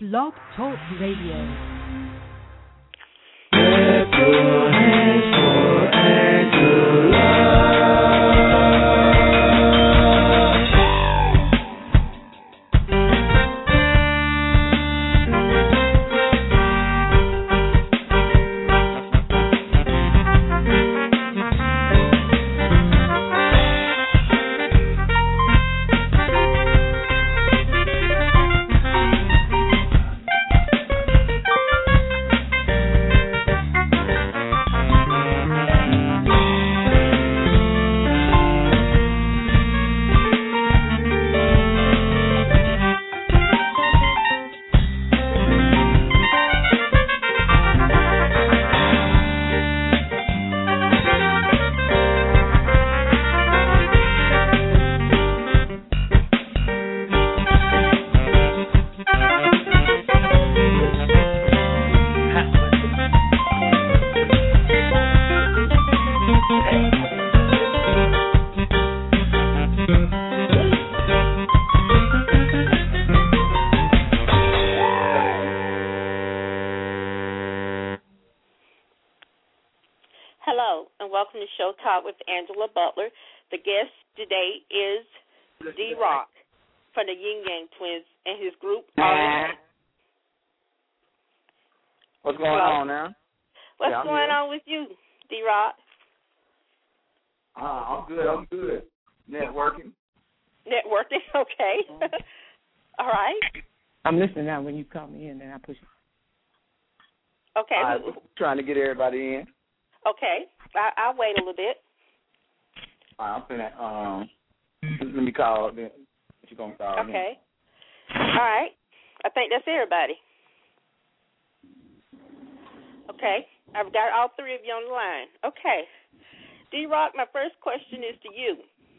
Blog Talk Radio. Clap your hands for Angela. Hello, and welcome to Show Talk with Angela Butler. The guest today is D-Rock from the Yin Yang Twins and his group. What's going on now? What's going on with you, D-Rock? I'm good. Networking, okay. All right. I'm listening now. When you call me in, then I push it. Okay. Trying to get everybody in. Okay. I'll wait a little bit. I'm finna, let me call then. You're going to call me. Okay. All right. I think that's everybody. Okay. I've got all three of you on the line. Okay. D-Rock, my first question is to you.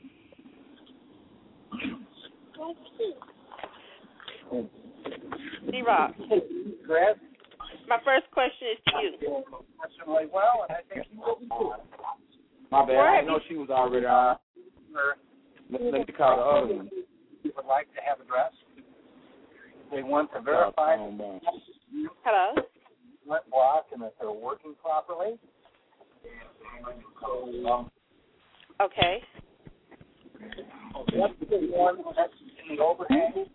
D-Rock. My first question is to you. Well, and I think you will be too. My bad. I know she was already on. Let me call the other one. You would like to have addressed. They want to verify Hello? what block and if they're working properly. Okay. That's the one that's in the overhang.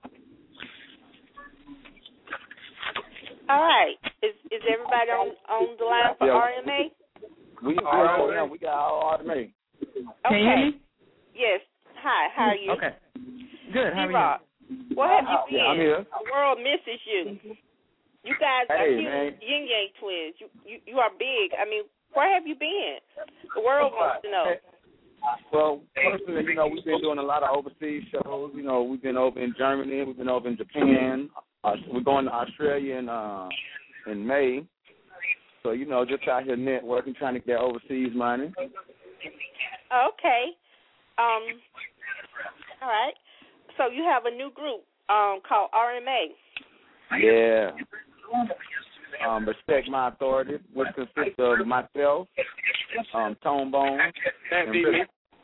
All right. Is everybody on the line for RMA? We got all RMA. Okay. Can you hear me? Yes. Hi. How are you? Okay. Good. How are D-Rock, where have you been? Yeah, I'm here. The world misses you. You guys are huge man. Yin Yang Twins. You are big. I mean, where have you been? The world wants to know. Well, personally, we've been doing a lot of overseas shows. We've been over in Germany. We've been over in Japan. We're going to Australia in May. So, just out here networking, trying to get overseas money. Okay. All right. So you have a new group called RMA. Yeah. Respect My Authority, which consists of myself, Tone Bone, and Billy.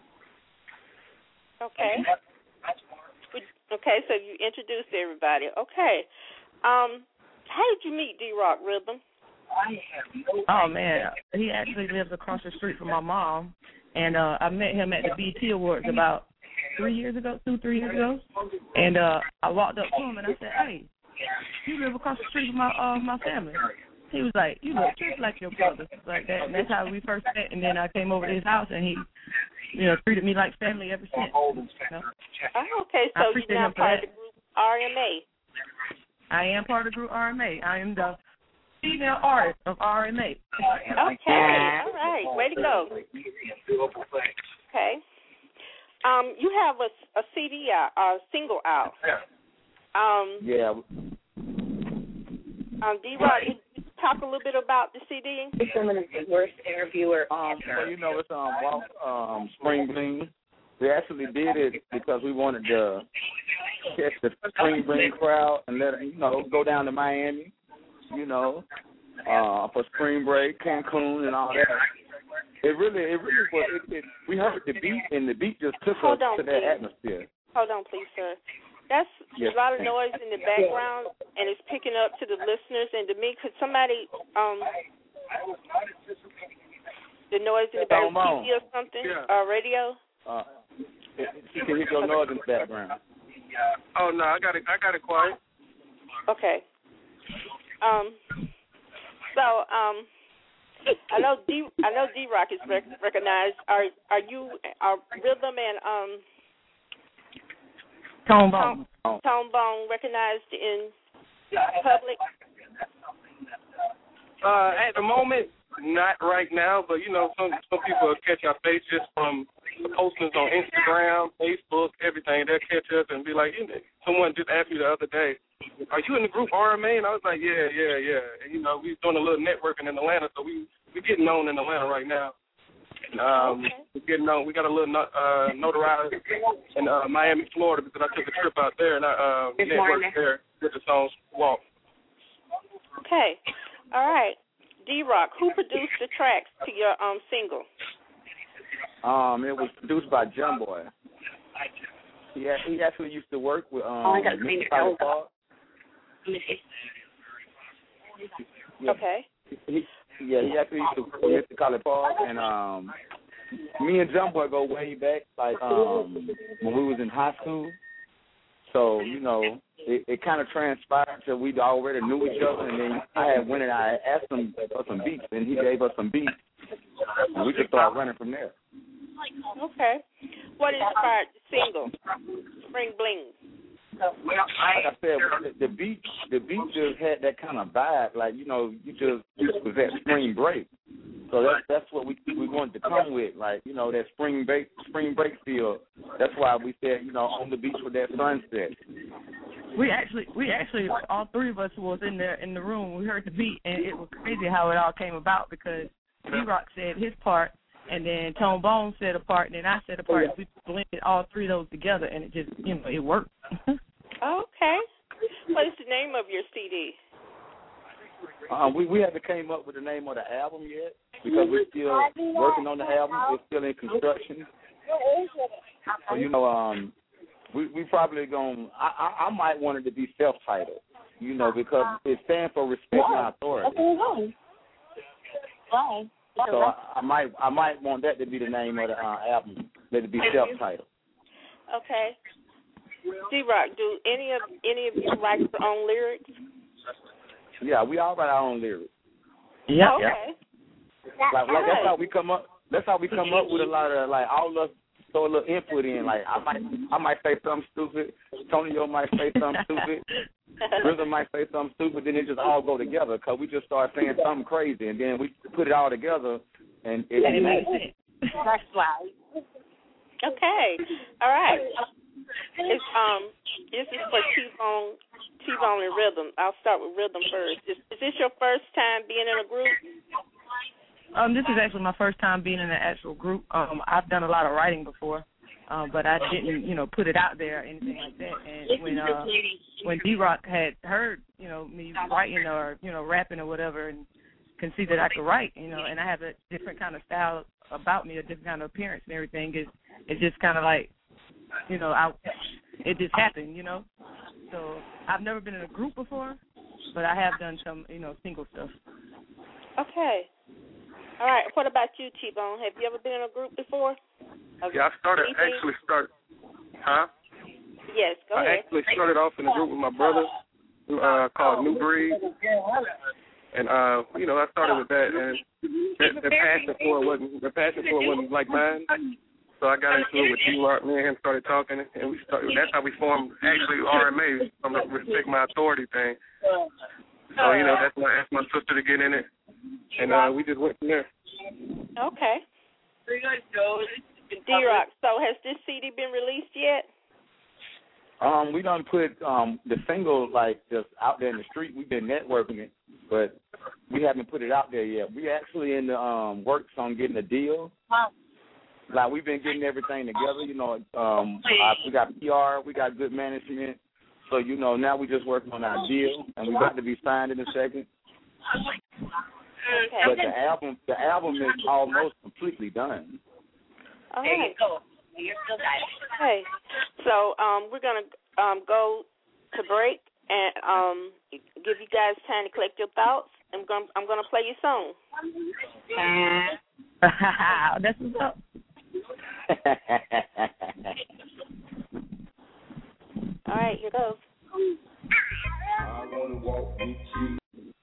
Okay. Okay, so you introduced everybody. Okay. How did you meet D-Rock, Rhythm? Oh, man. He actually lives across the street from my mom, and I met him at the BET Awards about 3 years ago, 3 years ago, and I walked up to him and I said, "Hey, you live across the street from my family." He was like, "You look just like your brother," like that, and that's how we first met. And then I came over to his house, and he, treated me like family ever since. Oh, okay, so you're now part of the group RMA. I am part of the group RMA. I am the female artist of RMA. Okay, all right, way to go. Okay. You have a CD out, a single out. Yeah. D-Rock, you talk a little bit about the CD? The worst interviewer. It's Spring Bling. We actually did it because we wanted to catch the Spring Bling crowd and let it, go down to Miami, for spring break, Cancun, and all that. It really was. We heard the beat, and the beat just took us to that atmosphere. Hold on, please, sir. That's a lot of noise in the background, and it's picking open up to the listeners and to me? Could somebody, the noise in the background, TV or something, or radio? She can hear your noise in the background. Oh no, I got it quiet. Okay. So I know D-Rock is recognized. Are Rhythm and Tone Bone recognized in public? At the moment, not right now, but some people will catch our face just from the postings on Instagram, Facebook, everything. They'll catch us and be like, someone just asked me the other day, are you in the group RMA? And I was like, yeah. And, we're doing a little networking in Atlanta, so we're getting known in Atlanta right now. We're getting known. We got a little notoriety in Miami, Florida, because I took a trip out there and I networked there with the song Walk. Okay. All right. D-Rock, who produced the tracks to your single? It was produced by John Boy. He actually used to work with Mr. Tyler Park. Okay. He actually used to work with Mr. Tyler Park, and me and John Boy go way back, like when we was in high school. So, it kind of transpired till we already knew each other, and then I asked him for some beats, and he gave us some beats, and we just started running from there. Okay. What inspired the single, Spring Bling? Like I said, the beat just had that kind of vibe, like, you was at spring break. So that's what we wanted to come with, like, that spring break feel. That's why we said, on the beach with that sunset. We actually, all three of us was in the room. We heard the beat, and it was crazy how it all came about because D-Rock said his part, and then Tone Bone said a part, and then I said a part. We blended all three of those together, and it just, it worked. Okay. What is the name of your CD? We haven't came up with the name of the album yet because we're still working on the album. It's still in construction. So, we probably going. I might want it to be self-titled, because it stands for Respect My Authority. So I might want that to be the name of the album. Let it be self-titled. Okay. D-Rock, do any of you write your own lyrics? Yeah, we all write our own lyrics. Yeah. Okay. Like that's how we come up. That's how we come up with a lot of all of us throw a little input in. Like I might say something stupid. Tonio might say something stupid. Rhythm might say something stupid. Then it just all go together because we just start saying something crazy, and then we put it all together, and it makes sense. That's right. Okay. All right. It's this is for T-Bone and Rhythm. I'll start with Rhythm first. Is this your first time being in a group? This is actually my first time being in an actual group. I've done a lot of writing before, but I didn't, put it out there or anything like that. And when D-Rock had heard, me writing or, rapping or whatever, and can see that I could write, and I have a different kind of style about me, a different kind of appearance and everything, it's just kind of like, it just happened, So I've never been in a group before, but I have done some, single stuff. Okay. All right. What about you, T-Bone? Have you ever been in a group before? Yeah, I actually started. Huh? Yes, go ahead. I actually started off in a group with my brother called New Breed. And, I started with that, and the passion for it wasn't like mine. So I got into it with D-Rock. Me and him started talking, and that's how we formed, actually, RMA, from the Respect My Authority thing. So, that's why I asked my sister to get in it, and we just went from there. Okay. D-Rock, so has this CD been released yet? We done put the single, just out there in the street. We've been networking it, but we haven't put it out there yet. We actually in the works on getting a deal. We've been getting everything together, we got PR, we got good management. So, now we just working on our deal, and we're about to be signed in a second. Okay. But the album is almost completely done. All right. Okay. So we're going to go to break, and give you guys time to collect your thoughts. I'm gonna play your song. That's what's up. All right, here goes. I wanna walk with you.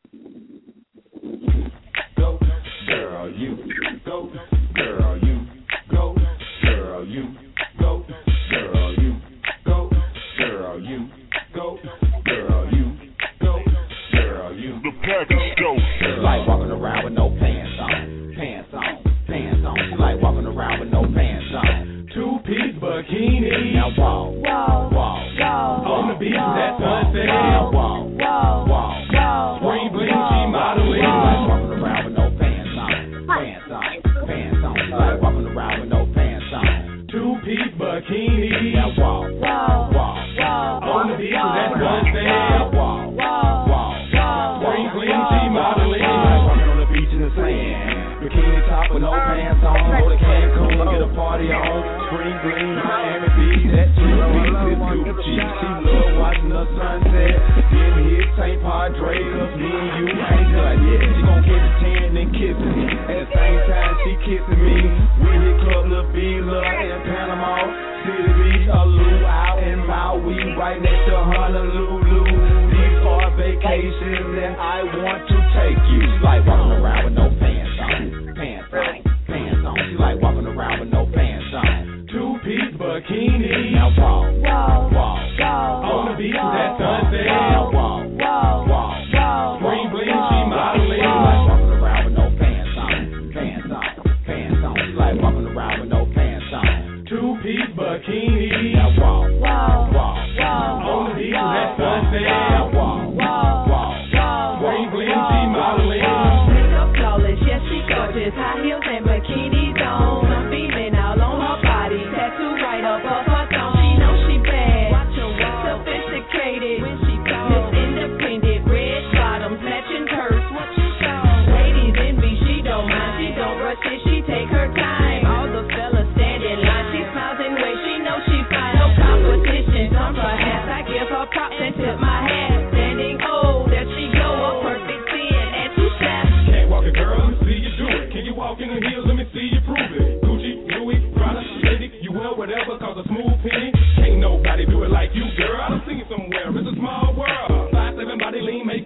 Go, girl, you. Go, girl, you. Go, girl, you. Go, girl, you. Go, girl, you. Go, girl, you. Go, girl, you. The package go. She like walking around with no pants on. Pants on. Pants on. She like walking around with no pants on. Two-piece bikini. Now walk, walk, walk. On the beach, that sunset. Now walk, walk, walk. Spring bling, she modeling. Like walking around with no pants on. Pants on, pants on. She like walking around with no pants on. Two-piece bikini. Now walk, walk, walk. On the beach, that sunset. Now walk, walk. Spring bling, she modeling. Like walking on the beach in the sand. Bikini top with no pants on. Go to Cancun, get a party on. Spring green, Miami Beach, that two-piece is Gucci. She love watching the sunset. Then hit St. Padre, cause me and you ain't done yet. She gon' catch a tan and kiss me. At the same time, she kissing me. We hit Club La Vila in Panama City Beach, a luau in Maui, right next to Honolulu. These are vacations and I want to take you. She like walking around with no pants on. Pants on, pants on. She like walking around with no pants on. Two-piece bikini. Now walk, walk, walk. On the beach, that sunset. Now walk, walk, walk. Spring bling, she modeling. Like walking around with no pants on. Pants on, pants on. She like walking around with no pants on. Two-piece bikini. Now walk, walk, walk. On the beach, that sunset. Now walk, walk, walk. Spring bling, she modeling. Flawless, yes, she gorgeous. High heels and bikinis on. I'm beaming all on her body. Tattoo right above her thumb. She knows she bad. Watch her walk. Sophisticated. When she talks. Miss Independent. Red bottoms, matching purse. What she shows. Ladies envy, she don't mind. She don't rush it, she take her time. All the fellas stand in line. She smiles and waves, she knows she fine. No competition, some perhaps. I give her props and tip my hat. Standing there she go. A perfect 10 and 2 snaps. Can't walk a girl, let me see you do it. Can you walk in the heels, let me see you prove it. Gucci, Louis, Prada, lady, you wear whatever, cause a smooth penny. Can't nobody do it like you, girl. I'm singing somewhere, it's a small world. 5'7" body lean, make.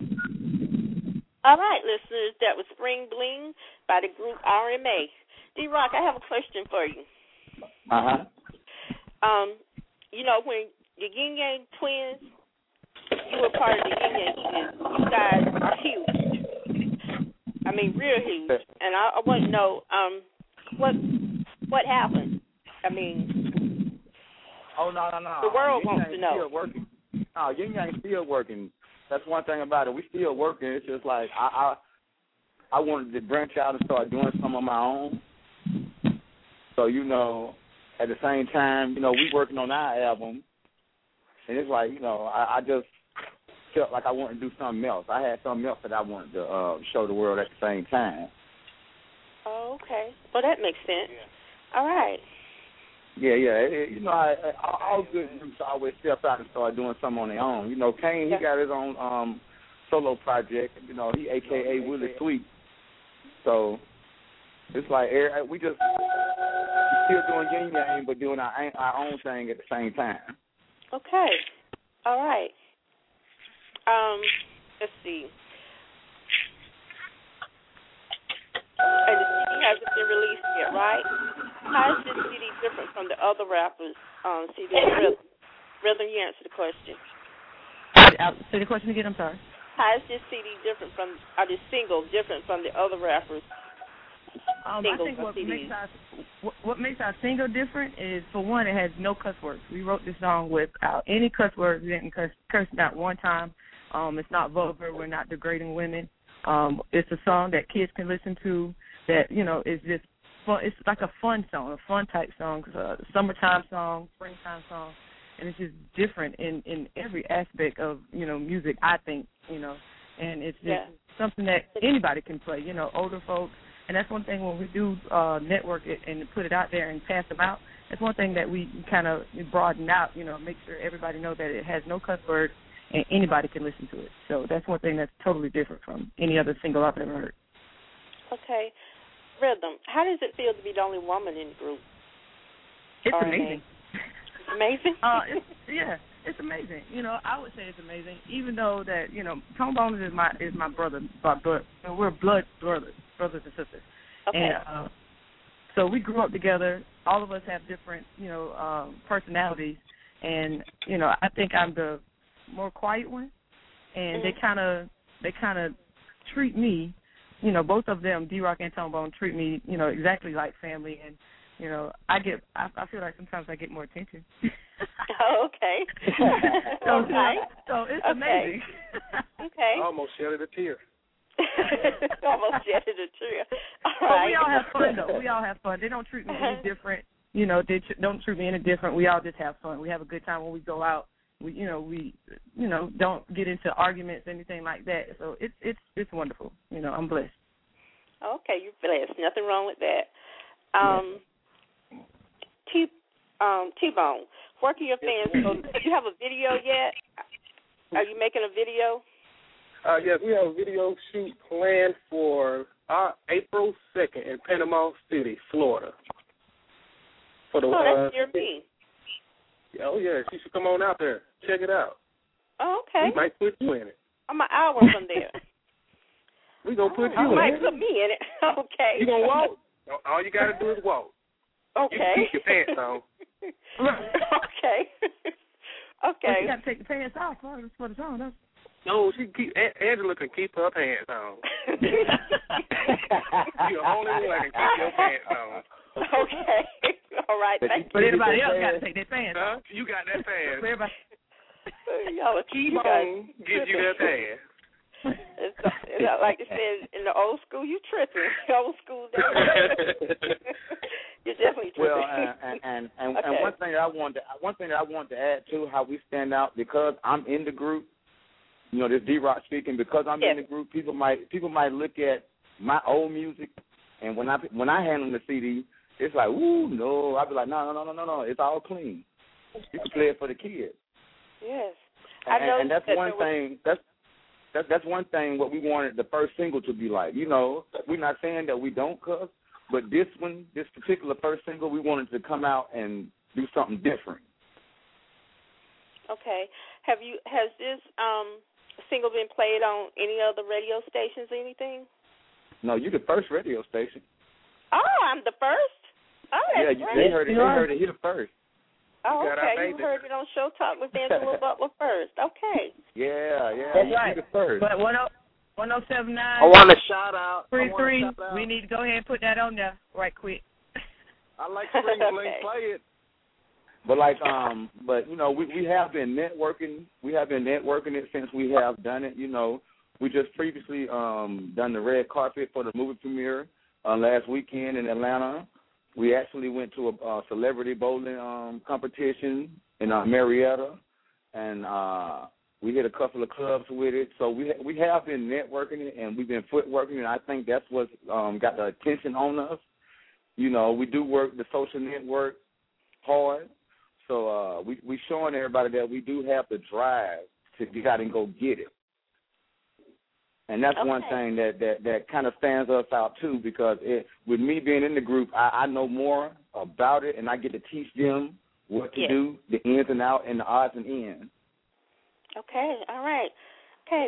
All right, listeners, that was Spring Bling by the group RMA. D-Rock, I have a question for you. Uh-huh. You know, when the Yin Yang twins, you were part of the Yin Yang twins, you guys are huge. I mean, real huge. And I want to know what happened. I mean, oh, no. The world Yin wants to know. Still working. No, Yin Yang still working. That's one thing about it. We still working. It's just like I wanted to branch out and start doing some of my own. So, you know, at the same time, you know, we working on our album. And it's like, you know, I just felt like I wanted to do something else. I had something else that I wanted to show the world at the same time. Oh, okay. Well, that makes sense. Yeah. All right. Yeah. You know, all good groups always step out and start doing something on their own. You know, Kane, he got his own solo project. You know, he a.k.a. Willie Sweet. So it's like we still doing Yin Yang, but doing our own thing at the same time. Okay. All right. Let's see. And the CD hasn't been released yet, right? How is this CD different from the other rappers' CD? Rhythm, you answer the question. Say the question again, I'm sorry. How is this CD different from, or this single different from the other rappers' singles? I think what makes our single different is, for one, it has no cuss words. We wrote this song without any cuss words. We didn't curse not one time. It's not vulgar. We're not degrading women. It's a song that kids can listen to that, you know, is just fun. It's like a fun song, a fun type song, summertime song, springtime song, and it's just different in every aspect of, you know, music, I think, you know, and it's just something that anybody can play, you know, older folks. And that's one thing when we do network it and put it out there and pass them out, that's one thing that we kind of broaden out, you know, make sure everybody know that it has no cuss words and anybody can listen to it. So that's one thing that's totally different from any other single I've ever heard. Okay. Rhythm, how does it feel to be the only woman in the group? It's amazing. Amazing? It's amazing. You know, I would say it's amazing, even though that, you know, Tone Bones is my brother, but we're blood brothers and sisters. Okay. And so we grew up together. All of us have different, you know, personalities, and you know, I think I'm the more quiet one, and they kind of treat me, you know, both of them, D-Rock and Tone Bone, treat me, you know, exactly like family, and you know, I feel like sometimes I get more attention. Oh, okay. So it's amazing. Okay. I almost shedded a tear. Almost shedded a tear. All but right. we all have fun, though. We all have fun. They don't treat me any different. You know, they don't treat me any different. We all just have fun. We have a good time when we go out. We don't get into arguments, anything like that. So it's wonderful. You know, I'm blessed. Okay, you're blessed. Nothing wrong with that. T-Bone, where can your fans go? Do you have a video yet? Are you making a video? Yes, we have a video shoot planned for April 2nd in Panama City, Florida. For the, that's near me. Oh, yeah, she should come on out there. Check it out. Oh, okay. We might put you in it. I'm an hour from there. We're going to put you you in might it. put me in it. Okay. You going to walk? All you got to do is walk. Okay. You keep your pants on. Okay. Okay. You got to take the pants off for the song. No, Angela can keep her pants on. You're the only one that can keep your pants on. Okay. All right. But everybody else got to take their pants off. You got that pants. Y'all T-Bone gives you that pants. It's like they said in the old school, you tripping. Old school days. You're definitely tripping. Well, and one thing that I wanted to add to how we stand out, because I'm in the group. You know, this D-Rock speaking, because I'm in the group. People might look at my old music, and when I hand them the CD, it's like, ooh, no. I'll be like, no, it's all clean. You can play it for the kids. Yes, and that's one thing. That's one thing what we wanted the first single to be like. You know, we're not saying that we don't cuss, but this particular first single, we wanted to come out and do something different. Okay. Has this single been played on any other radio stations or anything? No, you're the first radio station. Oh, I'm the first? Oh, that's great. They heard it here first. Oh, okay. You heard it on Show Talk with Angela Butler first. Okay. Yeah. That's right. The first. But 1079. I want to shout out. 33. We need to go ahead and put that on there right quick. I like Spring Bling. Play it. But but you know, we have been networking. We have been networking it since we have done it. You know, we just previously done the red carpet for the movie premiere last weekend in Atlanta. We actually went to a celebrity bowling competition in Marietta, and we hit a couple of clubs with it. So we have been networking it, and we've been footworking it. I think that's what's got the attention on us. You know, we do work the social network hard. So we showing everybody that we do have the drive to get out and go get it. And that's one thing that kind of stands us out, too, because with me being in the group, I know more about it, and I get to teach them what to do, the ins and outs, and the odds and ends. Okay, all right. Okay,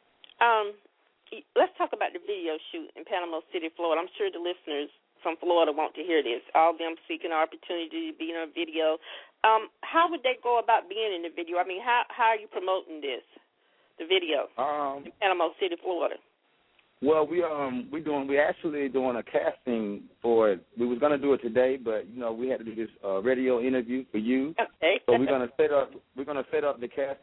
let's talk about the video shoot in Panama City, Florida. I'm sure the listeners from Florida want to hear this, all them seeking an opportunity to be in a video. How would they go about being in the video? I mean, how are you promoting this? The video in Panama City, Florida. Well, we actually doing a casting for it. We was gonna do it today, but you know we had to do this radio interview for you. Okay. So we're gonna set up the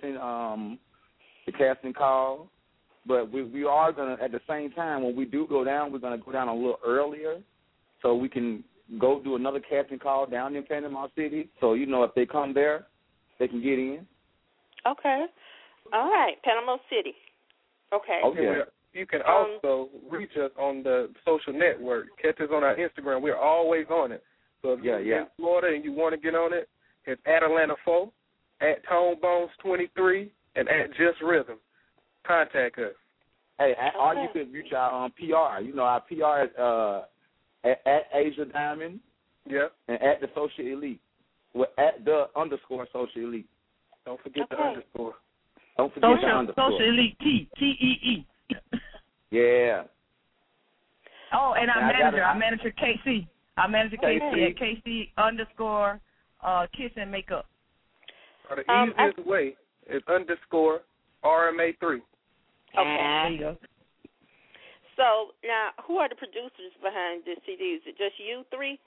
casting call. But we are gonna at the same time when we do go down, we're gonna go down a little earlier, so we can go do another casting call down in Panama City. So you know if they come there, they can get in. Okay. All right, Panama City. Okay. Okay. You can also reach us on the social network. Catch us on our Instagram. We're always on it. So if you're in Florida and you want to get on it, it's @Atlanta4, @ToneBones23, and at Just Rhythm. Contact us. Hey, or you could reach our PR. You know, our PR is at Asia Diamond. Yep. And at the Social Elite. Well, at the _ Social Elite. Don't forget the underscore. Don't forget the underscore. Social Elite T-E-E. Yeah. Oh, and our manager KC. Our manager KC at KC _ Kiss and Makeup. The easiest way is _ RMA3. Okay. There you go. So now, who are the producers behind this CD? Is it just you three?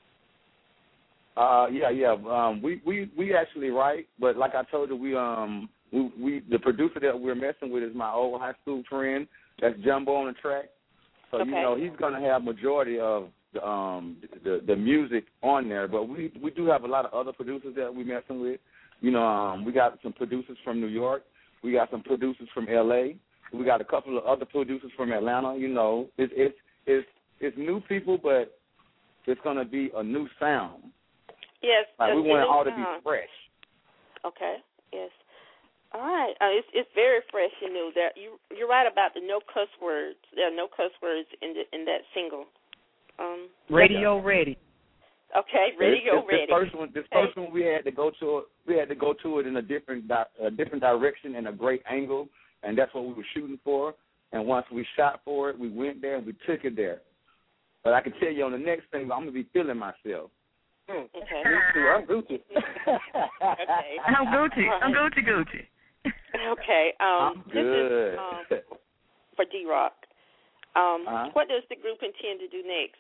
Yeah. We actually write, but like I told you, we the producer that we're messing with is my old high school friend. That's Jumbo on the track. So you know he's gonna have majority of the music on there. But we do have a lot of other producers that we're messing with. You know, we got some producers from New York. We got some producers from LA. We got a couple of other producers from Atlanta. You know, it's new people, but it's gonna be a new sound. Yes. Like we want it all to be fresh. Okay. Yes. All right. It's very fresh and new. You're right about the no cuss words. There are no cuss words in that single. Radio ready. Okay. Radio ready. This first one we had to go to it in a different direction and a great angle, and that's what we were shooting for. And once we shot for it, we went there and we took it there. But I can tell you on the next thing, I'm gonna be feeling myself. Okay. Me too. I'm Gucci. Okay. I'm Gucci. I'm Gucci. Okay. I'm good. This is for D-Rock. What does the group intend to do next?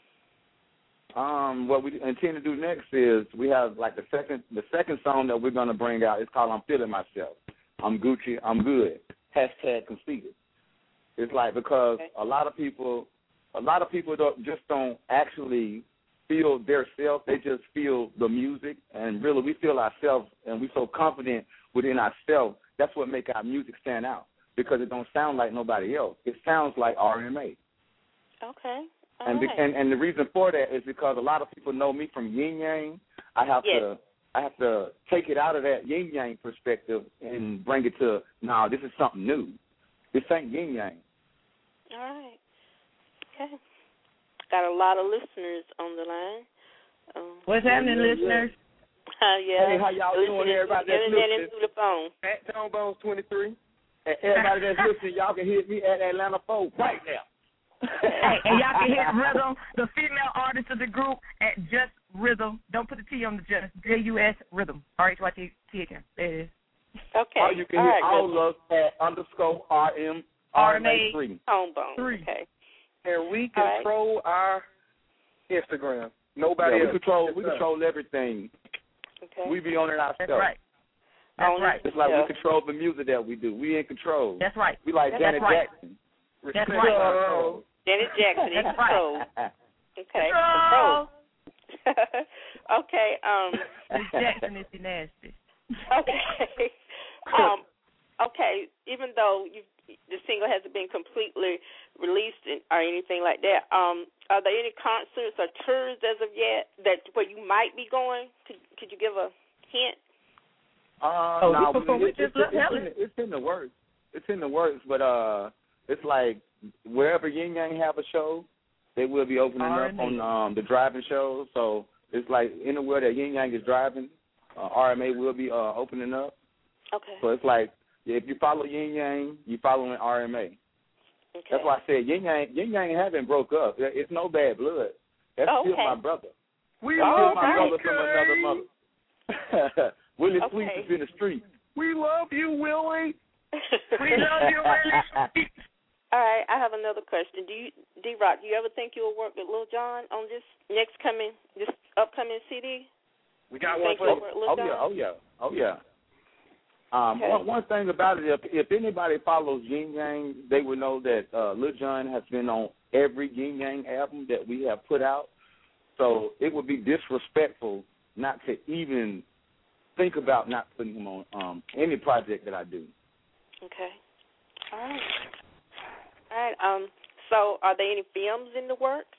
What we intend to do next is we have like the second song that we're gonna bring out. It's called "I'm Feeling Myself." I'm Gucci. I'm good. # conceited. It's like because a lot of people don't actually feel their self. They just feel the music, and really we feel ourselves, and we're so confident within ourselves. That's what makes our music stand out because it don't sound like nobody else. It sounds like RMA. Okay. And the reason for that is because a lot of people know me from Yin Yang. I have to take it out of that Yin Yang perspective and bring it to this is something new. This ain't Yin Yang. All right. Okay. Got a lot of listeners on the line. What's happening, listeners? Yeah. Hey, how y'all doing, everybody that's listening? Through the phone. At Tone Bones 23. And everybody that's listening, y'all can hit me at Atlanta 4 right now. Hey, and y'all can hit Rhythm, the female artist of the group, at Just Rhythm. Don't put the T on the Just. JUS Rhythm. RHYTHM. There it is. Okay. Or you can hit all of us at _ RMA3. Tone Bones. Okay. And we control our Instagram. Nobody else. We control everything. Okay. We be on it ourselves. That's right. That's right. It's like we control the music that we do. We in control. That's right. We like Janet Jackson. That's right. Janet Jackson in control. Okay. Control. Okay. Miss Jackson is nasty. Okay. Okay. Even though the single hasn't been completely released or anything like that, are there any concerts or tours as of yet where you might be going? Could you give a hint? It's in the works. It's in the works, but it's like wherever Yin Yang have a show, they will be opening up on the driving shows. So it's like anywhere that Yin Yang is driving, RMA will be opening up. Okay. So it's like if you follow Yin Yang, you following RMA. Okay. That's why I said Yin Yang haven't broke up. It's no bad blood. That's still my brother. We love my brother from another mother. Willie Sweet is in the street. We love you, Willie. We love you, Willie. All right, I have another question. D-Rock, do you ever think you'll work with Lil Jon on this upcoming CD? We got one for you. Oh yeah. One thing about it, if anybody follows Yin Yang, they would know that Lil Jon has been on every Yin Yang album that we have put out. So it would be disrespectful not to even think about not putting him on any project that I do. Okay. All right. So are there any films in the works?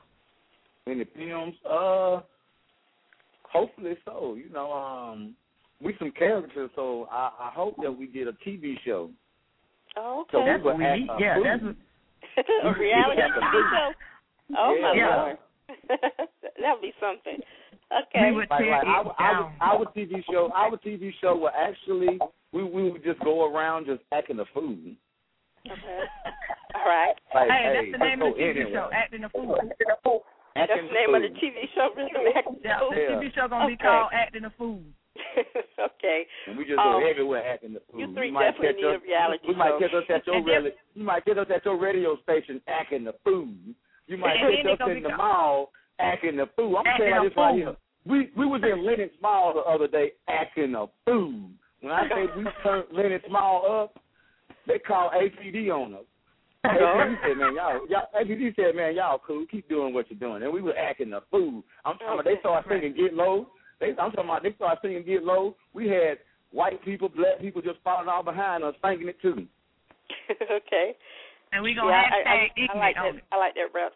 Any films? Hopefully so. we some characters, so I hope that we get a TV show. Oh, okay. So That's what we need. Yeah, that's what. A reality TV show. Oh my Yeah. Lord, that would be something. Okay. We would Like, tear it down. our TV show will actually we would just go around just acting a fool. Okay. All right. Like, Hey, that's the let's name of go the TV anywhere. show, Acting a Fool. That's Acting the name of the fool. TV show, Rhythm Acting Yeah, Fool. the TV show gonna be Okay. called Acting a Fool. Okay. And we just go everywhere acting the fool. You three might definitely catch need us, a reality We might show. catch us at your you might catch us at your radio station acting the fool. You might And then catch they us gonna in be the mall acting the fool. I'm Acting saying a this right fool. here. We was in Lennox Mall the other day acting a fool. When I say we turned Lennox Mall up, they called APD on us. APD said, man, APD said, man, y'all cool. Keep doing what you're doing. And we were acting a fool. I'm talking about they started singing Get Low. I'm talking about they started singing Get Low. We had white people, black people just following all behind us, singing it too. Okay. And we gonna hashtag I like ignorant on that. it. I like that rap.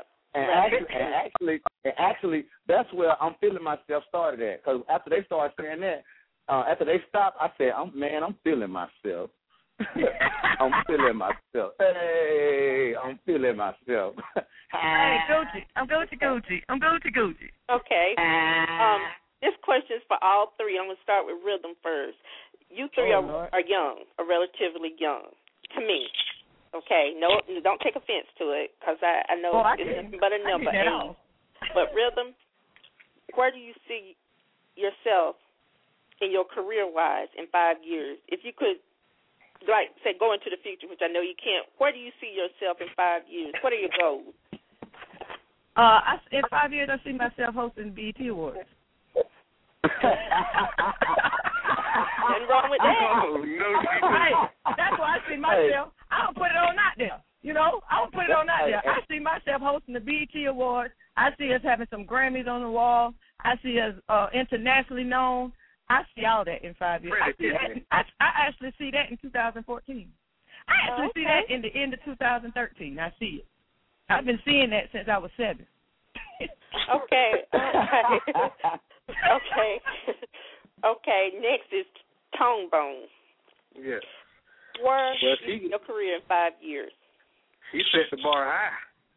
And actually, that's where I'm feeling myself started at. Because after they started saying that, after they stopped, I said, I'm feeling myself. I'm feeling myself. Hey, I'm feeling myself. Hey, Gucci. I'm Gucci. Okay. This question is for all three. I'm gonna start with Rhythm first. You three are young, are relatively young to me. Okay, no, don't take offense to it, because I know it's nothing but a number age. But Rhythm, where do you see yourself in your career-wise in 5 years? If you could, like, say, go into the future, which I know you can't, where do you see yourself in 5 years? What are your goals? In 5 years, I see myself hosting BET Awards. Nothing wrong with that. Oh, no, Right. That's why I see myself. I don't put it on out there. You know, I don't put it on out there. I see myself hosting the BET Awards. I see us having some Grammys on the wall. I see us internationally known. I see all that in 5 years. I actually see that in 2014. I actually see that in the end of 2013. I see it. I've been seeing that since I was 7. Okay. Okay, next is Tone Bone. Yes. Where is your career in 5 years? He set the bar high.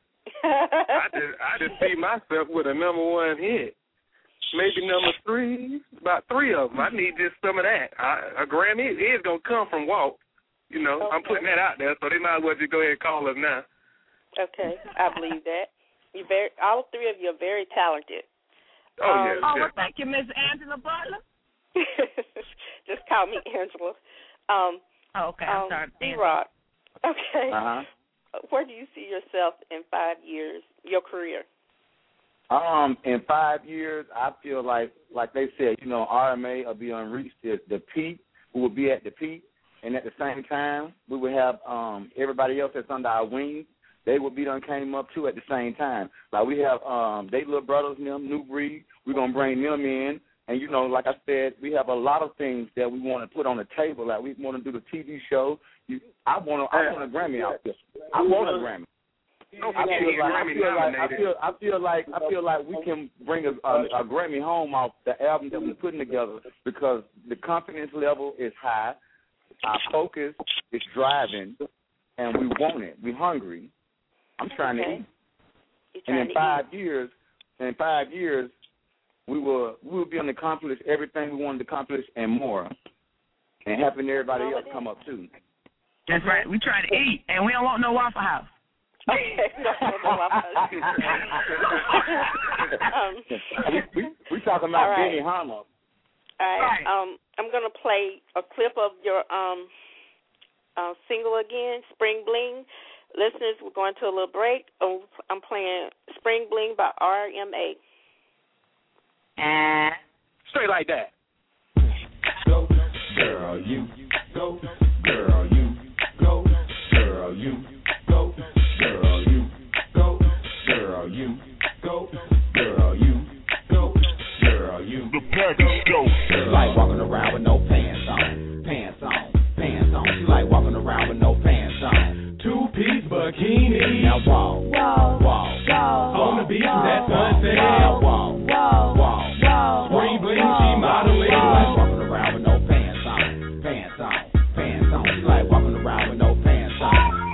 I just see myself with a number 1 hit. Maybe number 3, about 3 of them. I need just some of that. A Grammy is going to come from Walt. You know, I'm putting that out there, so they might as well just go ahead and call us now. Okay, I believe that. All 3 of you are very talented. Oh, yeah. Well, thank you, Miss Angela Butler. Just call me Angela. Okay, I'm sorry. D-Rock. Okay. Uh-huh. Where do you see yourself in 5 years, your career? In 5 years, I feel like they said, you know, RMA will be unreached at the peak. We will be at the peak, and at the same time, we will have everybody else that's under our wings. They will be done came up too at the same time. Like we have they little brothers and them, New Breed. We're gonna bring them in, and you know, like I said, we have a lot of things that we want to put on the table. Like we want to do the TV show. I want a Grammy out there. I want a Grammy. I feel like we can bring a Grammy home off the album that we're putting together because the confidence level is high, our focus is driving, and we want it. We're hungry. I'm trying to eat. And in 5 years, we will be able to accomplish everything we wanted to accomplish and more, and helping everybody else come up too. That's right. We try to eat, and we don't want no Waffle House. We talking about Benny Hanna. All right. I'm gonna play a clip of your single again, Spring Bling. Listeners, we're going to a little break. I'm playing Spring Bling by RMA. Straight like that. Go, girl, you go, girl, you go, girl, you go, girl, you go, girl, you go, girl, you go, girl, you the package go. She like walking around with no pants on, pants on, pants on. She like walking around with no pants on. 2-piece bikini. Now walk, walk, walk, walk. On the beach, that sunset. Now walk, walk, walk. Spring Bling, she modeling like walking around.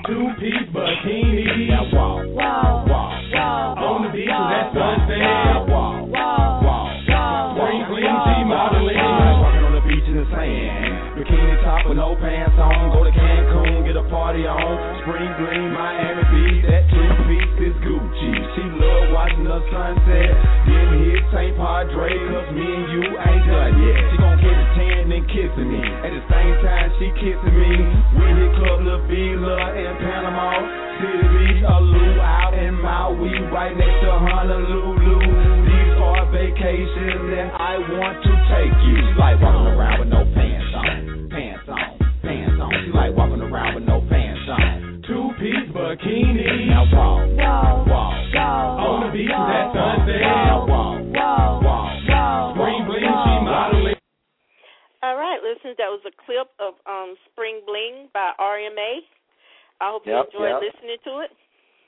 two-piece bikini. Now walk, walk, walk, walk. On the beach with that sunset. Now walk, walk, walk. Spring clean, she modeling. Walking on the beach in the sand. Bikini top with no pants on. Go to Cancun, get a party on. Spring Green, Miami Beach. That two-piece is Gucci. She love watching the sunset. Getting hit St. Padre, cause me and you ain't done yet. She gon' catch a tan and kissing me. At the same time she kissing me. We hit Club La Vila in Panama City Beach, a luau in Maui, right next to Honolulu. These are vacations that I want to take you. She like walking around with no pants on, pants on, pants on. She like walking around with no pants on. Two-piece bikini. Now walk, walk, walk. On the beach with that sunset. Now walk, walk, walk. Spring Bling, she modeling. All right, listeners, that was a clip of Spring Bling by RMA. I hope you enjoyed listening to it.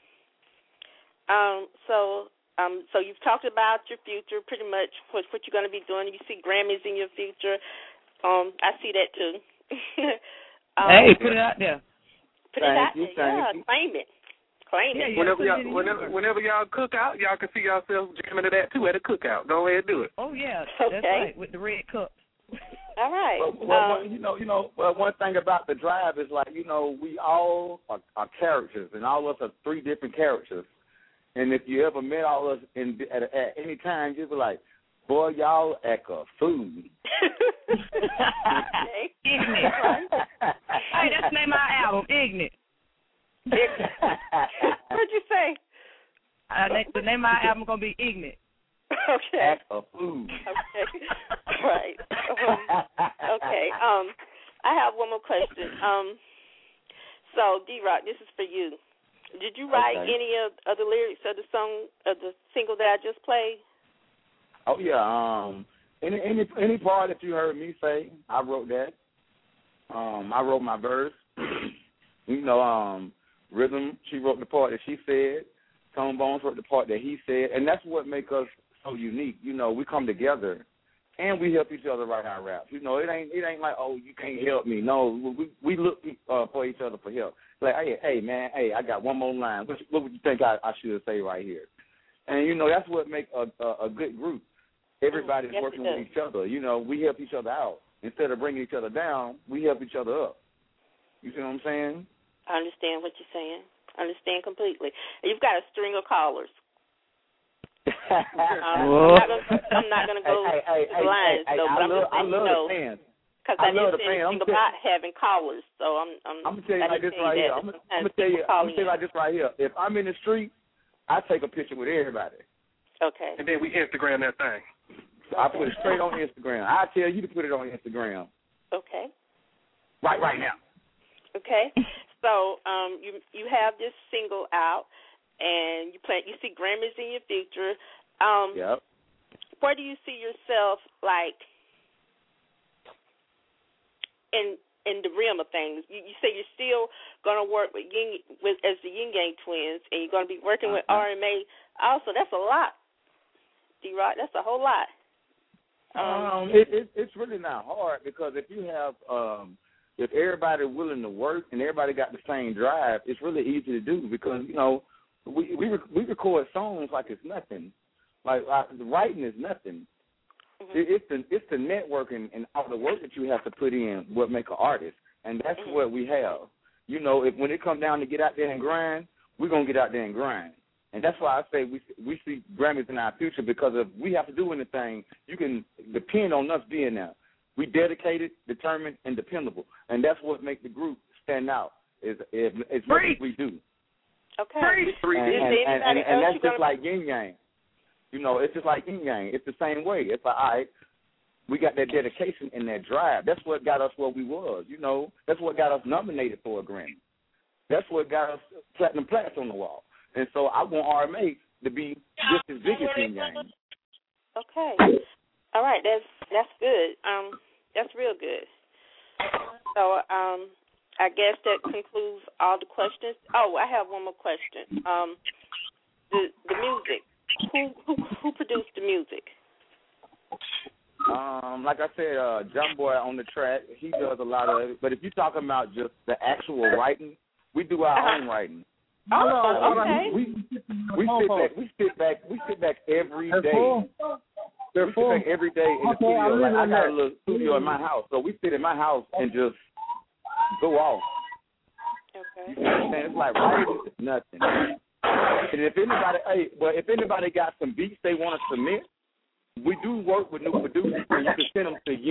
So you've talked about your future, pretty much what you're going to be doing. You see Grammys in your future. I see that too. Hey, put it out there. Put it out there. Yeah, claim it. Claim it. Whenever y'all cook out, y'all can see yourselves jamming to that too at a cookout. Go ahead and do it. Oh yeah, okay. That's right, with the red cup. All right. Well, one thing about the drive is like, we all are characters, and all of us are three different characters. And if you ever met all of us at any time, you'd be like, boy, y'all act a fool. Ignorant. Hey, that's the name of our album, Ignorant. What'd you say? The name of our album going to be Ignorant. Okay. Act a fool. Okay. All right. Okay. I have one more question. So, D-Rock, this is for you. Did you write any of the lyrics of the song, of the single that I just played? Oh yeah. Any part that you heard me say, I wrote that. I wrote my verse. Rhythm, she wrote the part that she said. Tone Bones wrote the part that he said, and that's what makes us so unique. We come together and we help each other write our raps. It ain't like, oh, you can't help me. No, we look for each other for help. Like, hey man, I got one more line. What would you think I should say right here? And that's what makes a good group. Everybody's working with each other. We help each other out. Instead of bringing each other down, we help each other up. You see what I'm saying? I understand what you're saying. I understand completely. You've got a string of callers. I'm not going to go to the lines, though, but I'm just letting you know. Because I didn't say anything about having callers, so I'm going to tell you like this right here. I'm going to tell you like this right here. If I'm in the street, I take a picture with everybody. Okay. And then we Instagram that thing. So I put it straight on Instagram. I tell you to put it on Instagram. Okay. Right now. Okay. So you have this single out, and you see Grammys in your future. Yep. Where do you see yourself, like, in the realm of things? You say you're still going to work as the Yin Yang Twins, and you're going to be working with RMA. Also, that's a lot, D-Rock. That's a whole lot. It's really not hard, because if you have if everybody's willing to work and everybody got the same drive, it's really easy to do, because we record songs like it's nothing. Like the writing is nothing. Mm-hmm. It's the networking and all the work that you have to put in what make an artist, and that's what we have. When it comes down to get out there and grind, we're gonna get out there and grind. And that's why I say we see Grammys in our future, because if we have to do anything, you can depend on us being there. We dedicated, determined, and dependable, and that's what makes the group stand out. Is what we do. Okay. And that's just like Yin Yang. It's just like Yin Yang. It's the same way. It's like, all right, we got that dedication and that drive. That's what got us where we was. That's what got us nominated for a Grammy. That's what got us platinum plaques on the wall. And so I want RMA to be just as big as Yin Yang. Okay. All right. That's good. That's real good. So I guess that concludes all the questions. Oh, I have one more question. The music. Who produced the music? Like I said, John Boy on the track, he does a lot of it. But if you're talking about just the actual writing, We do our own writing. Oh, okay. We sit back every day. They're full. We sit back every day in the studio. Like, I got a little studio in my house, so we sit in my house and just go off. Okay. You know what I'm saying? It's like writing is nothing. And if anybody got some beats they want to submit, we do work with new producers, and you can send them to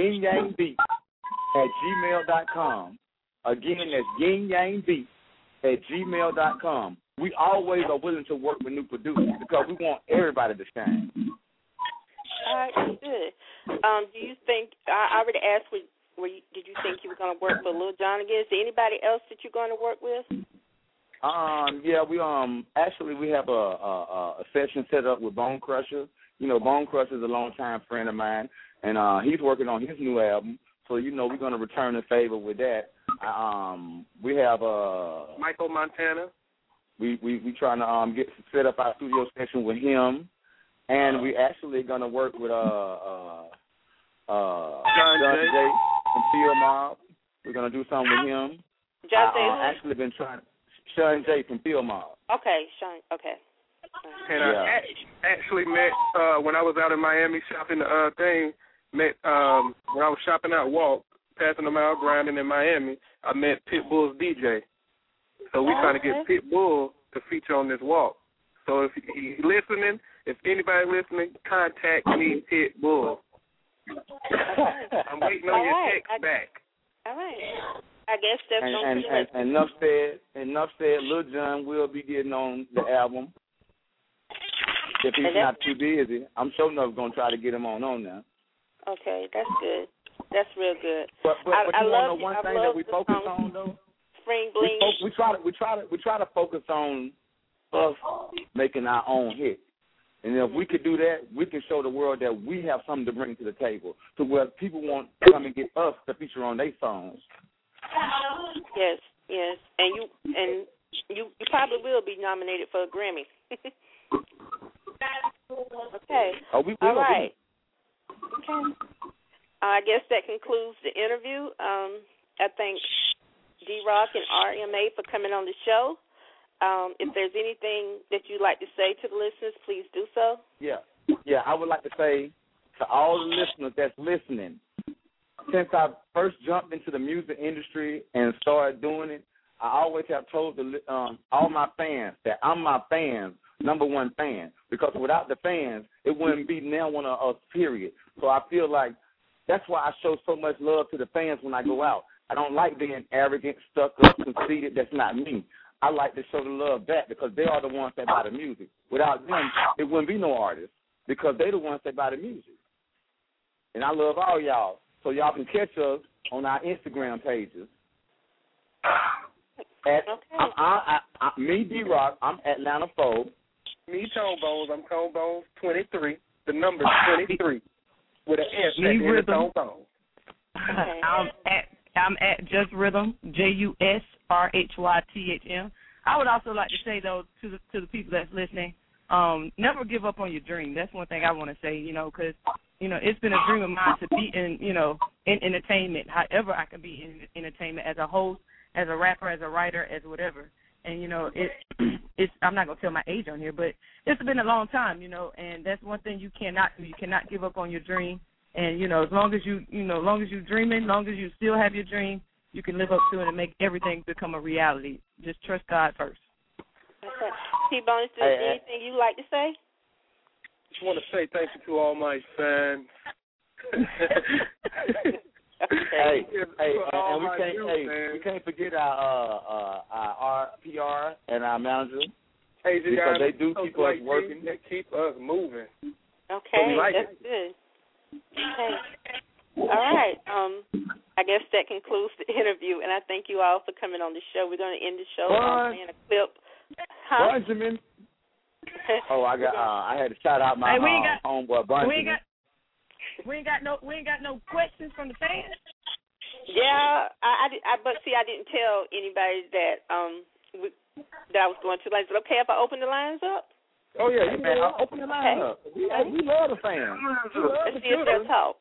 yingyangbeats@gmail.com. Again, that's yingyangbeats@gmail.com. We always are willing to work with new producers because we want everybody to shine. All right, good. Do you think, I already asked, did you think you were going to work for Lil Jon again? Is there anybody else that you're going to work with? Yeah, we actually we have a session set up with Bone Crusher. You know, Bone Crusher is a longtime friend of mine, and he's working on his new album. So, you know, we're going to return the favor with that. We have Michael Montana. We trying to get set up our studio session with him, and we actually going to work with John Jay from Field Mob. We're going to do something with him. John Jay. Actually been trying. Sean Jay from Field Mob. Okay, Sean. Okay. And I actually met when I was out in Miami shopping when I was shopping out Walk, passing them out, grinding in Miami, I met Pitbull's DJ. So we trying to get Pitbull to feature on this walk. So if he's listening, if anybody listening, contact me, Pitbull. I'm waiting on your text back. All right. I guess that's and enough said, Lil Jon will be getting on the album. If he's not too busy, I'm sure enough going to try to get him on now. Okay, that's good. That's real good. But I you love know one thing that we focus on though. Spring Bling. We try to focus on us making our own hit. And if we could do that, we can show the world that we have something to bring to the table, to where people want to come and get us to feature on their songs. Yes, and you probably will be nominated for a Grammy. Okay. Oh, we will. All right. Okay. I guess that concludes the interview. I thank D-Rock and RMA for coming on the show. If there's anything that you'd like to say to the listeners, please do so. Yeah, I would like to say to all the listeners that's listening, since I first jumped into the music industry and started doing it, I always have told all my fans that I'm my fans' number one fan, because without the fans, it wouldn't be now one of us, period. So I feel like that's why I show so much love to the fans when I go out. I don't like being arrogant, stuck up, conceited. That's not me. I like to show the love back because they are the ones that buy the music. Without them, it wouldn't be no artists because they're the ones that buy the music. And I love all y'all. So y'all can catch us on our Instagram pages. Me, D-Rock, I'm Atlanta Foe. Me, Tone Bones, I'm Tone Bones 23. The number's 23 with an S at the end of Tone Bones. Okay. I'm at Just Rhythm, JUSRHYTHM. I would also like to say though to the people that's listening, never give up on your dream. That's one thing I want to say, because it's been a dream of mine to be in entertainment, however I can be in entertainment, as a host, as a rapper, as a writer, as whatever. And, it's I'm not going to tell my age on here, but it's been a long time, and that's one thing you cannot do. You cannot give up on your dream. And, as long as you're dreaming, as long as you still have your dream, you can live up to it and make everything become a reality. Just trust God first. Okay. T-Bone, is there anything you'd like to say? Just want to say thank you to all my fans. We can't forget our PR and our manager. Because they do keep us working. They keep us moving. Okay, so that's good. Okay. All right. I guess that concludes the interview, and I thank you all for coming on the show. We're going to end the show playing a clip. Benjamin. I had to shout out my homeboy Benjamin. We ain't got no questions from the fans. Yeah, but see, I didn't tell anybody that that I was going to. Like, is it okay if I open the lines up? Oh yeah, open the lines up. We love the fans. Let's see if they'll talk.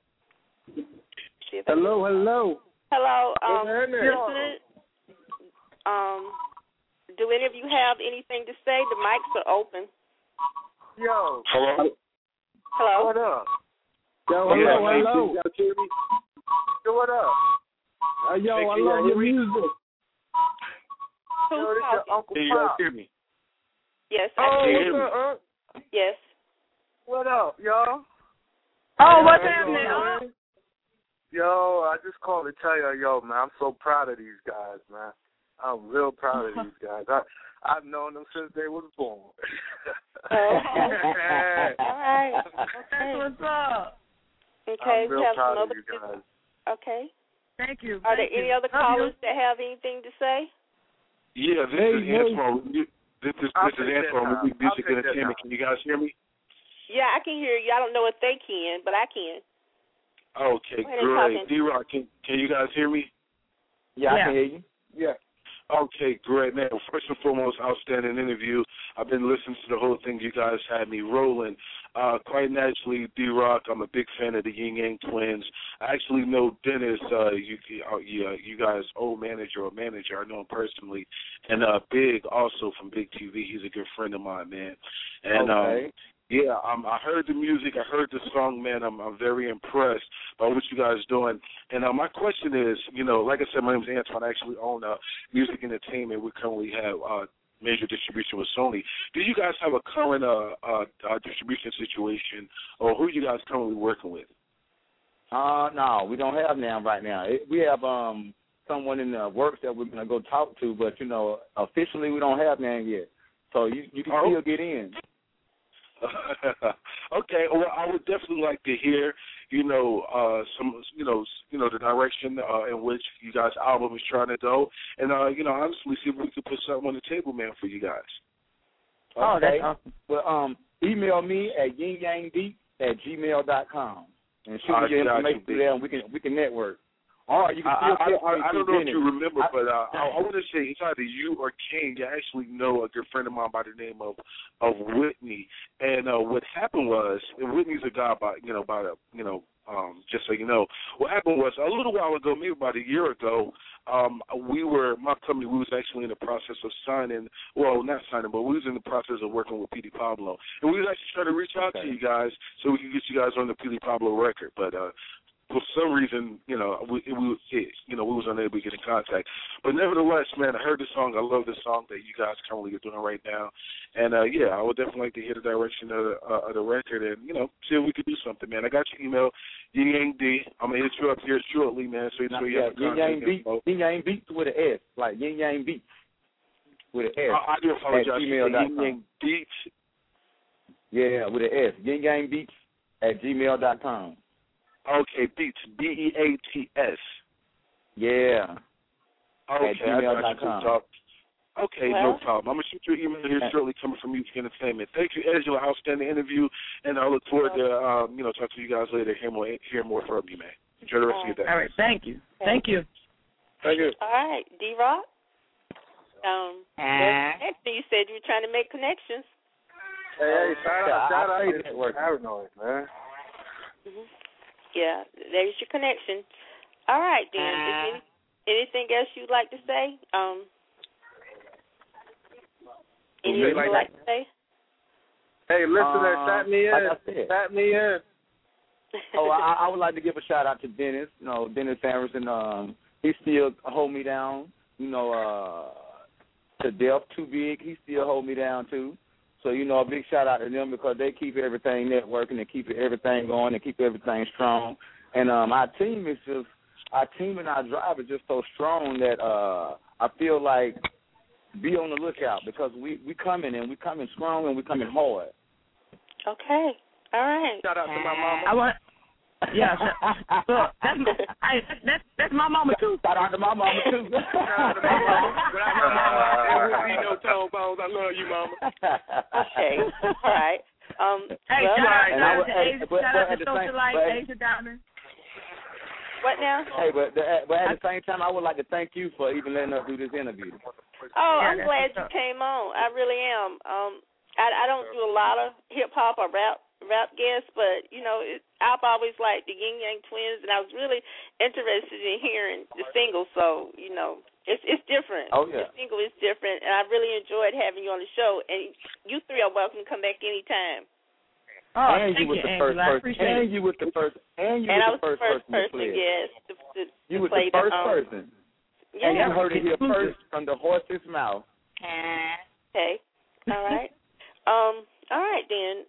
Hello. Hello, listening. Do any of you have anything to say? The mics are open. Yo. Hello. Hello. What up? Yo, hello. Yo, what up? Yo, I love your music. Who's Yo, this talking? your Uncle Can you guys Pop. hear me? Yes, I Oh, can hear hear what's you. up, Yes. What up, y'all? Oh, what's Yo, happening? man. Yo, I just called to tell you, yo, man, I'm so proud of these guys, man. I'm real proud of these guys. I've known them since they was born. Oh, okay. All right. That's what's up. Okay, I'm we real have proud some of other you guys. Okay. Thank you. Are there Thank you. any other Love callers you. that have anything to say? Yeah, this is Antoine. This is Antoine with Music Entertainment. Can you guys hear me? Yeah, I can hear you. I don't know if they can, but I can. Okay, Go ahead and talk great. D-Rock, can you guys hear me? Yeah, I can hear you. Yeah. Okay, great, man. Well, first and foremost, outstanding interview. I've been listening to the whole thing. You guys had me rolling. Quite naturally, D-Rock, I'm a big fan of the Yin Yang Twins. I actually know Dennis, you guys' old manager or manager. I know him personally. And Big, also from Big TV. He's a good friend of mine, man. And Okay. I heard the music. I heard the song, man. I'm very impressed by what you guys doing. And my question is, like I said, my name is Antoine. I actually own Music Entertainment. We currently have major distribution with Sony. Do you guys have a current distribution situation, or who are you guys currently working with? No, we don't have now right now. We have someone in the works that we're going to go talk to, but, officially we don't have none yet. So you can still get in. Okay, well, I would definitely like to hear, some, the direction in which you guys' album is trying to go, and honestly, see if we could put something on the table, man, for you guys. Oh, Okay. that's awesome. Well, email me at yinyangdeep@gmail.com and shoot me your information through there, and we can network. Or you can still I don't know if you remember, but I want to say it's either you or King. I actually know a good friend of mine by the name of Whitney. And what happened was, and Whitney's a guy just so you know, what happened was a little while ago, maybe about a year ago, my company, we was actually in the process of not signing, but we was in the process of working with Petey Pablo. And we was actually trying to reach out to you guys so we could get you guys on the Petey Pablo record. But for some reason, we was unable to get in contact. But nevertheless, man, I heard the song. I love the song that you guys currently are doing right now. And, I would definitely like to hear the direction of the record and, see if we could do something, man. I got your email, Yin Yang D. I'm going to hit you up here shortly, man, so you have the contact info. Yin Yang Beats with an S, like Yin Yang Beats with an S. I do apologize. Yin Yang Beats? Yeah, with an S. Yin Yang Beats @gmail.com. Okay, Beats, BEATS. Yeah. Okay, @gmail.com. Okay, no problem. I'm going to shoot you an email here shortly coming from Music Entertainment. Thank you, Angela. Outstanding interview, and I look forward to talk to you guys later, hear more from you, man. Enjoy the rest of your day. All right, thank you. Thank you. Thank you. All right, D-Rock. Next thing you said you were trying to make connections. Hey, shout out I to Paranoid, man. Mm-hmm. Yeah, there's your connection. All right, then. Is anything else you'd like to say? Anything you'd like to say? Hey, listener, tap me in. Like I said. Tap me in. I would like to give a shout out to Dennis. Dennis Harrison. He still hold me down. To death, too big. He still hold me down too. So a big shout out to them because they keep everything networking, they keep everything going, they keep everything strong. And our team and our drive is just so strong that I feel like be on the lookout because we coming strong and we coming hard. Okay. All right. Shout out to my mama. That's my mama too. Shout out to my mama too. Shout out to my mama. Without my mama, there wouldn't be no Tone Bones. I love you, mama. Okay. All right. Hey, shout out to Socialite, Asia Diamond. What now? Hey, but at the same time, I would like to thank you for even letting us do this interview. Oh, I'm glad you came on. I really am. I don't do a lot of hip hop or rap guests, but I've always liked the Yin Yang Twins, and I was really interested in hearing the single. So It's different. Oh, yeah. The single is different, and I really enjoyed having you on the show. And you three are welcome to come back anytime. Oh, and you was the first person. And you was the first. And you was the first person to play. Yes. You was the first person. Yeah. And you heard it here first from the horse's mouth. Okay. All right. All right then.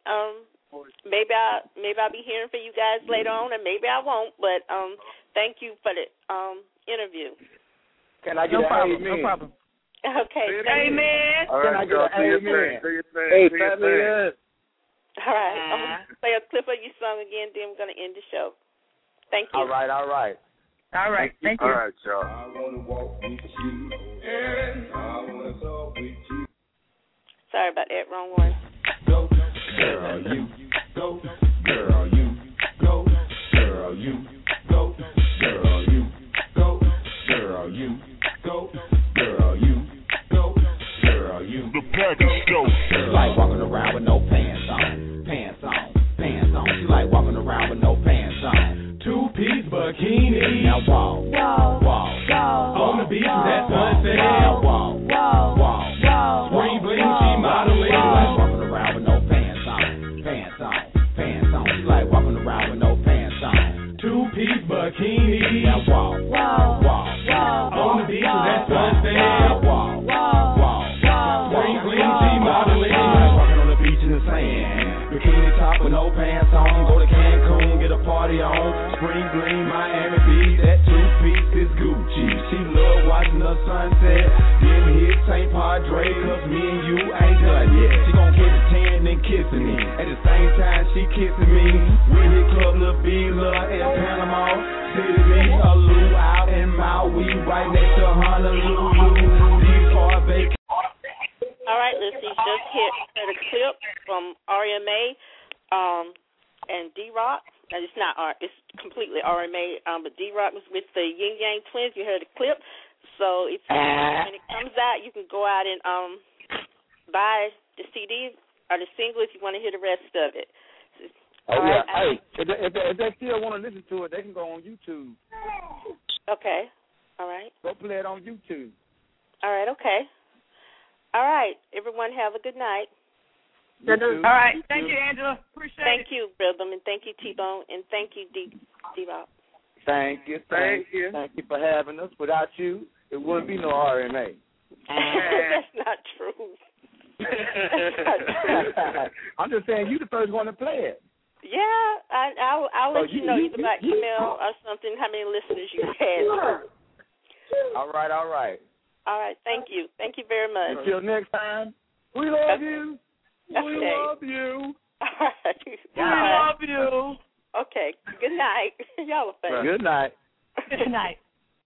Maybe I'll be hearing from you guys later on, and maybe I won't. But thank you for the interview. Can I get an amen? No problem. Okay. Amen. All right, Can I get an amen? Hey, family. All right. I'm going to play a clip of your song again, then we're going to end the show. Thank you. All right. All right. Thank you. All right, y'all. I wanna walk with you, and I wanna talk with you. Sorry about that. Wrong one. Go, girl, you go, girl, you go, girl, you go, girl, you go, girl, you go, girl, you go, girl, you. The package go. She like walking around with no pants on, pants on, pants on. She like walking around with no pants on. Two-piece bikini. Now walk, walk, walk. On the beach with that sunset. Now walk, walk, walk. Spring bling, she modeling. She like walking around with no pants on, pants on, pants on. She like walking around with no pants on. Two-piece bikini. Now walk, walk, walk. On the beach with that sunset. Now walk, walk. Spring bling, she modeling. She like walking on the beach in the sand. Bikini top with no pants on. Go to Cancun, get a party on. Spring Green, Miami Beach, that two-piece is Gucci. She love watching the sunset, getting hit St. Padre, cause me and you ain't done yet. She gon' catch a tan and kissing me. At the same time she kissing me. We hit Club La Vila in Panama City Beach, a luau in Maui, right next to Honolulu. These hard vacations. All right, listeners, just heard a clip from RMA and D-Rock. And it's not it's completely RMA, but D-Rock was with the Yin Yang Twins. You heard the clip. So when it comes out, you can go out and buy the CD or the single if you want to hear the rest of it. Oh, yeah. Hey, if they still want to listen to it, they can go on YouTube. Okay. All right. Go play it on YouTube. All right, okay. All right. Everyone have a good night. All right. Thank you, Angela. Appreciate it. Thank you, Rhythm, and thank you, T-Bone, and thank you, D-Rock. Thank you for having us. Without you, it wouldn't be no RMA. That's not true. I'm just saying you the first one to play it. Yeah, I'll let you know either by email or something how many listeners you had. All right. All right, thank you. Thank you very much. Until next time, we love you. Okay. We love you. All right. We love you. Okay. Good night. Y'all are funny. Good night. Good night.